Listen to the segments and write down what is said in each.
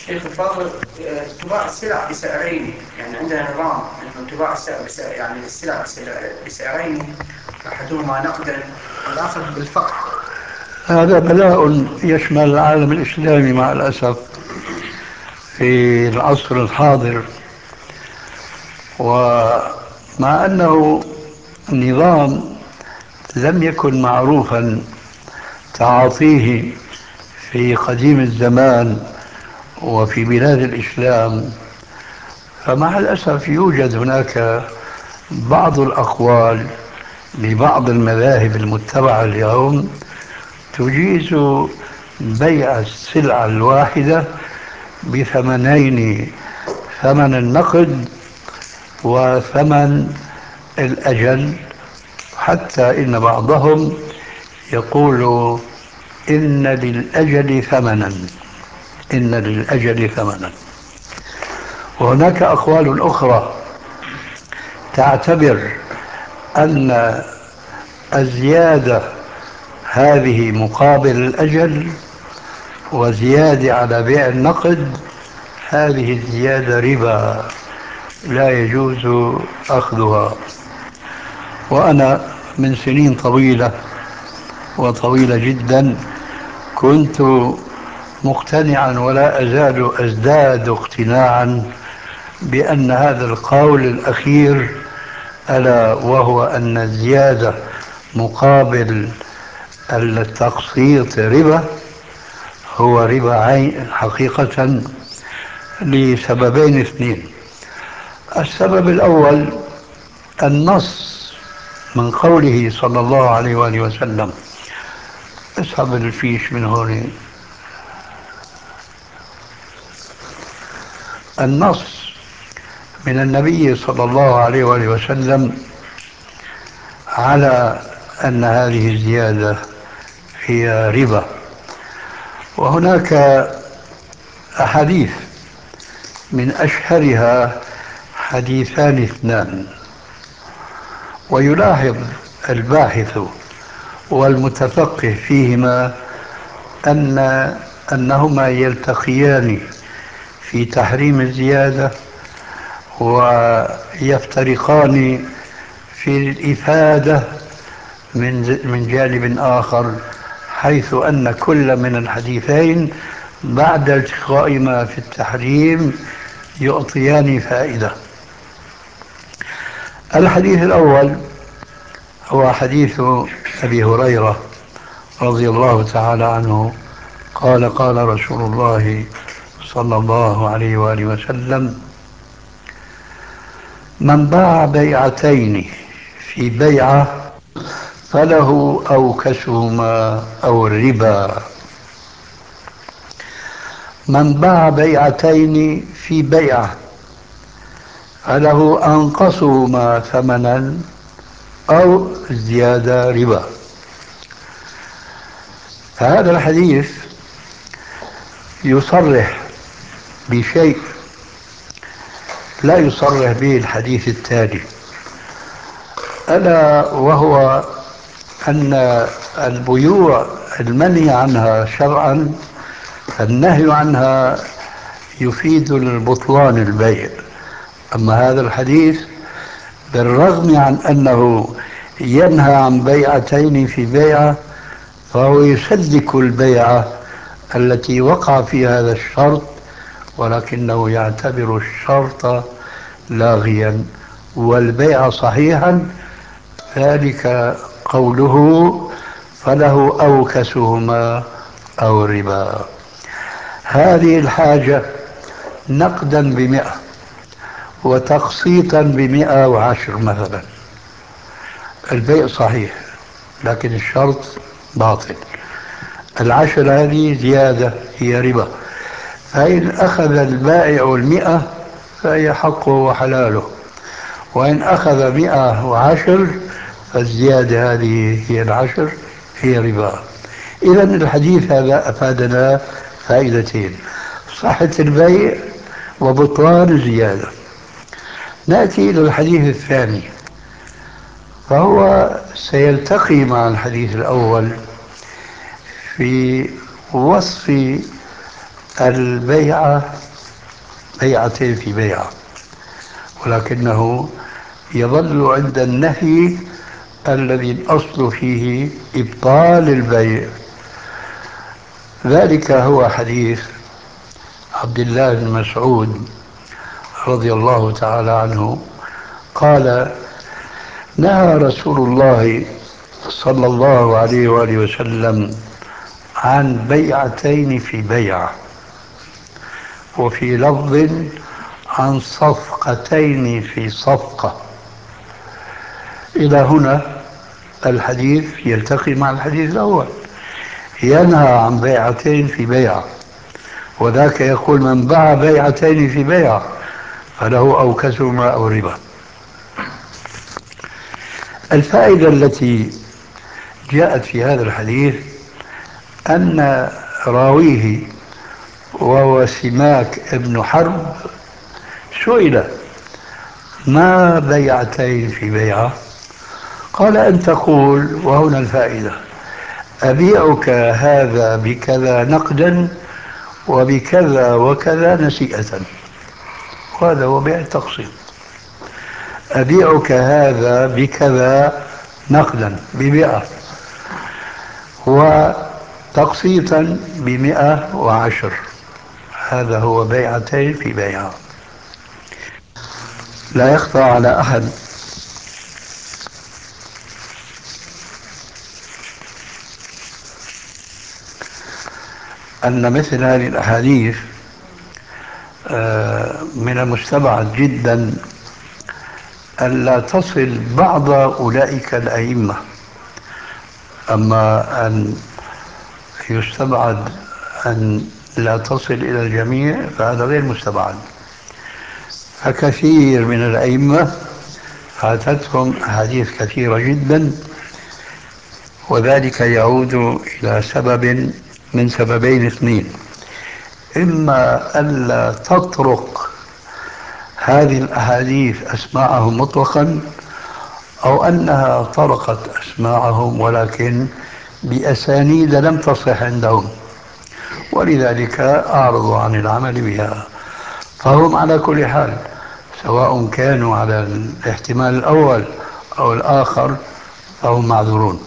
شيخ الفاضل، تباع السلع بسعرين، يعني عندنا نظام انه تباع السلع بسعر، يعني السلع بسعرين، احدهما نقدا والاخر بالفقر. هذا بلاء يشمل العالم الإسلامي مع الأسف في العصر الحاضر. ومع أنه نظام لم يكن معروفا تعاطيه في قديم الزمان وفي بلاد الإسلام، فمع الأسف يوجد هناك بعض الأقوال لبعض المذاهب المتبعة اليوم تجيز بيع السلعة الواحدة بثمنين: ثمن النقد وثمن الأجل. حتى إن بعضهم يقول إن للأجل ثمنا، إن للأجل ثمنا. وهناك أقوال أخرى تعتبر أن الزيادة هذه مقابل الأجل، وزيادة على بيع النقد هذه الزيادة ربا لا يجوز أخذها. وأنا من سنين طويلة وطويلة جدا كنت مقتنعا ولا أزال أزداد اقتناعا بأن هذا القول الأخير، ألا وهو أن الزيادة مقابل التقسيط ربا، هو ربا عين حقيقة، لسببين اثنين. السبب الأول النص من قوله صلى الله عليه وآله وسلم. اسحب الفيش من هون. النص من النبي صلى الله عليه وآله وسلم على أن هذه الزيادة هي ربا. وهناك أحاديث من أشهرها حديثان اثنان، ويلاحظ الباحث والمتفقه فيهما أنهما يلتقيان في تحريم الزيادة، ويفترقان في الإفادة من جانب آخر، حيث أن كل من الحديثين بعد التقائهما في التحريم يعطيان فائدة. الحديث الأول هو حديث أبي هريرة رضي الله تعالى عنه قال: قال رسول الله صلى الله عليه وآله وسلم: من باع بيعتين في بيعة فله أوكسهما أو الربا. من باع بيعتين في بيعة فله أنقصهما ثمنا أو زيادة ربا. فهذا الحديث يصرح بشيء لا يصرح به الحديث التالي، ألا وهو أن البيوع المنهي عنها شرعا، النهي عنها يفيد البطلان البيع. أما هذا الحديث بالرغم عن أنه ينهى عن بيعتين في بيعة، فهو يسلك البيعة التي وقع فيها هذا الشرط، ولكنه يعتبر الشرط لاغيا والبيع صحيحا. ذلك قوله: فله أوكسهما أو الربا. هذه الحاجة نقدا ب100 وتقسيطا ب110 مثلا، البيع صحيح لكن الشرط باطل. ال10 هذه زيادة، هي ربا. فإن أخذ البائع 100 فهي حقه وحلاله، وإن أخذ 110 فالزيادة هذه هي ال10، هي ربا. إذا الحديث هذا أفادنا فائدتين: صحة البيع وبطلان الزيادة. نأتي إلى الحديث الثاني، فهو سيلتقي مع الحديث الأول في وصف البيعة بيعتين في بيعة، ولكنه يظل عند النهي الذي الأصل فيه إبطال البيع. ذلك هو حديث عبد الله بن مسعود رضي الله تعالى عنه قال: نهى رسول الله صلى الله عليه وآله وسلم عن بيعتين في بيعة، وفي لفظ عن صفقتين في صفقة. إلى هنا الحديث يلتقي مع الحديث الأول، ينهى عن بيعتين في بيعة، وذاك يقول من باع بيعتين في بيعة فله أوكسهما أو ربا. الفائدة التي جاءت في هذا الحديث أن راويه وهو سماك ابن حرب سئل: ما بيعتين في بيعة؟ قال: أن تقول، وهنا الفائدة: أبيعك هذا بكذا نقدا وبكذا وكذا نسيئة. وهذا هو بيع التقسيط. أبيعك هذا بكذا نقدا ب100 وتقسيطا ب110. هذا هو بيعتين في بيعة. لا يخفى على أحد أن مثل هذه الأحاديث من المستبعد جدا ألا تصل بعض أولئك الأئمة. أما أن يستبعد أن لا تصل إلى الجميع فهذا غير مستبعد. فكثير من الأئمة فاتتهم أحاديث كثيرة جدا، وذلك يعود إلى سبب من سببين اثنين: إما ألا تطرق هذه الأحاديث أسماعهم مطلقا، أو أنها طرقت أسماعهم ولكن بأسانيد لم تصح عندهم، ولذلك أعرضوا عن العمل بها. فهم على كل حال سواء كانوا على الاحتمال الأول أو الآخر فهم معذورون.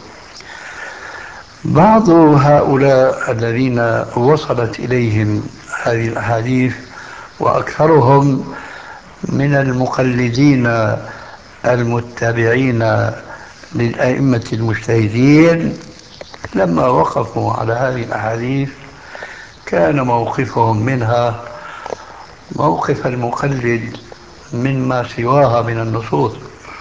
بعض هؤلاء الذين وصلت إليهم هذه الأحاديث وأكثرهم من المقلدين المتبعين للأئمة المجتهدين، لما وقفوا على هذه الأحاديث كان موقفهم منها موقف المقلد مما سواها من النصوص،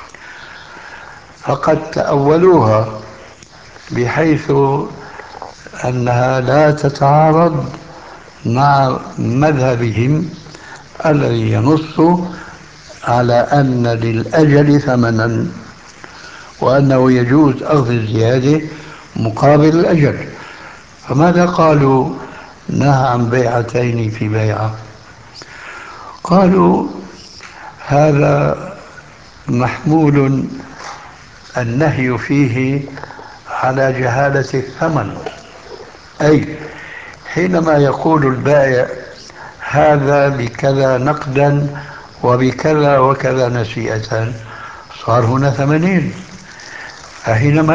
فقد تأولوها بحيث أنها لا تتعارض مع مذهبهم الذي ينص على أن للأجل ثمنا، وأنه يجوز أخذ الزيادة مقابل الأجل. فماذا قالوا؟ نهى عن بيعتين في بيعة. قالوا هذا محمول النهي فيه على جهالة الثمن، أي حينما يقول البائع هذا بكذا نقدا وبكذا وكذا نسيئة صار هنا ثمنين. فحينما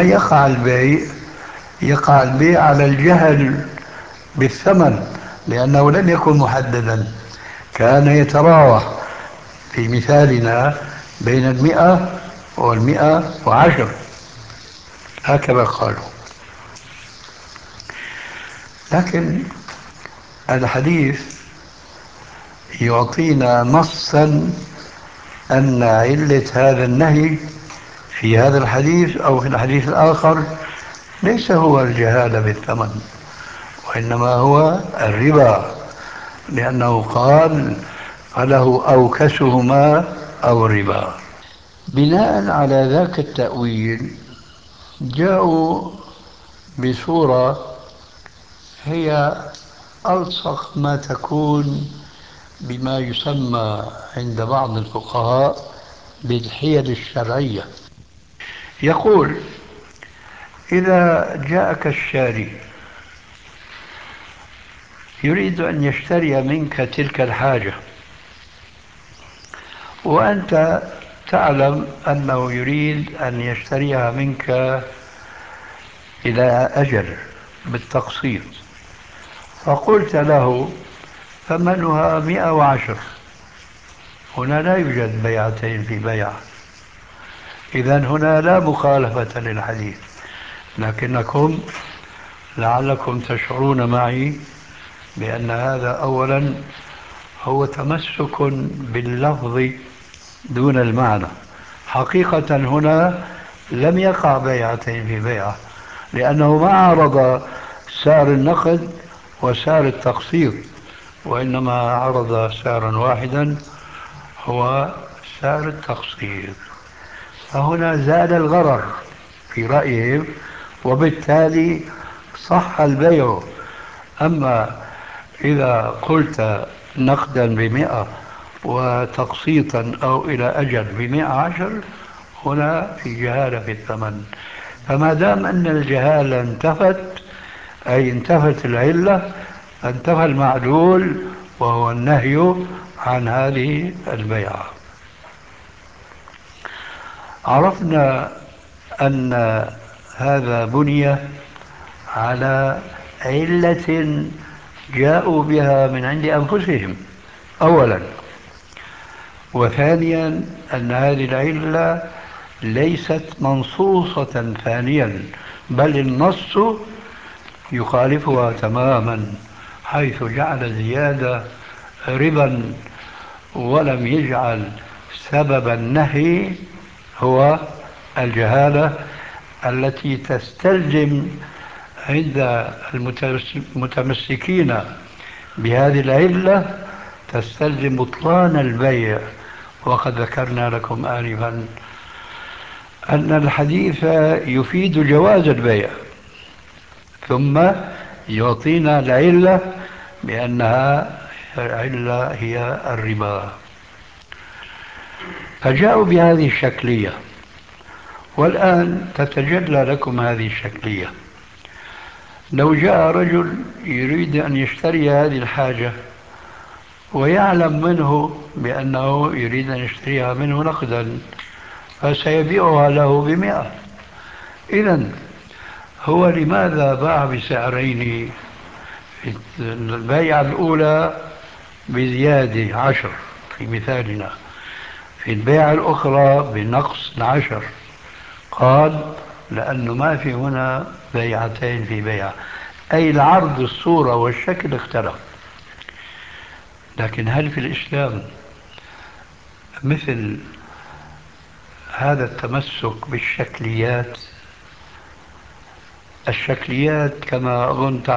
يقع البيع على الجهل بالثمن، لأنه لم يكن محددا، كان يتراوح في مثالنا بين 100 و110، هكذا قالوا. لكن الحديث يعطينا نصا أن علة هذا النهي في هذا الحديث أو في الحديث الآخر ليس هو الجهالة بالثمن، وإنما هو الربا، لأنه قال فله أوكسهما أو الربا. بناء على ذاك التأويل جاءوا بصورة هي ألصق ما تكون بما يسمى عند بعض الفقهاء بالحيل الشرعية. يقول: إذا جاءك الشاري يريد أن يشتري منك تلك الحاجة، وأنت تعلم أنه يريد أن يشتريها منك إلى أجل بالتقسيط، فقلت له ثمنها 110. هنا لا يوجد بيعتين في بيع، إذن هنا لا مخالفة للحديث، لكنكم لعلكم تشعرون معي بأن هذا أولا هو تمسك باللفظ دون المعنى. حقيقة هنا لم يقع بيعتين في بيعة، لأنه ما عرض سعر النقد وسعر التقسيط، وإنما عرض سعرا واحدا هو سعر التقسيط، فهنا زاد الغرر في رأيهم، وبالتالي صح البيع. أما إذا قلت نقدا ب100 وتقسيطا أو إلى أجل ب110، هنا في جهالة في الثمن. فما دام أن الجهالة انتفت، أي انتفت العلة، انتفى المعلول وهو النهي عن هذه البيعة. عرفنا أن هذا بني على علة جاءوا بها من عند أنفسهم أولا، وثانيا أن هذه العلة ليست منصوصة ثانيا، بل النص يخالفها تماما، حيث جعل زيادة ربا ولم يجعل سبب النهي هو الجهالة التي تستلزم عند المتمسكين بهذه العلة، تستلزم بطلان البيع. وقد ذكرنا لكم آنفا أن الحديث يفيد جواز البيع، ثم يعطينا العلة بأنها العلة هي الربا، فجاءوا بهذه الشكلية. والآن تتجلى لكم هذه الشكلية. لو جاء رجل يريد أن يشتري هذه الحاجة ويعلم منه بأنه يريد أن يشتريها منه نقدا، فسيبيعها له ب100. إذن هو لماذا باع بسعرين؟ في البيعة الأولى بزيادة 10 في مثالنا، في البيعة الأخرى بنقص 10. قال لأنه ما في هنا بيعتين في بيعة، أي العرض الصورة والشكل اختلف. لكن هل في الإسلام مثل هذا التمسك بالشكليات؟ الشكليات كما أظن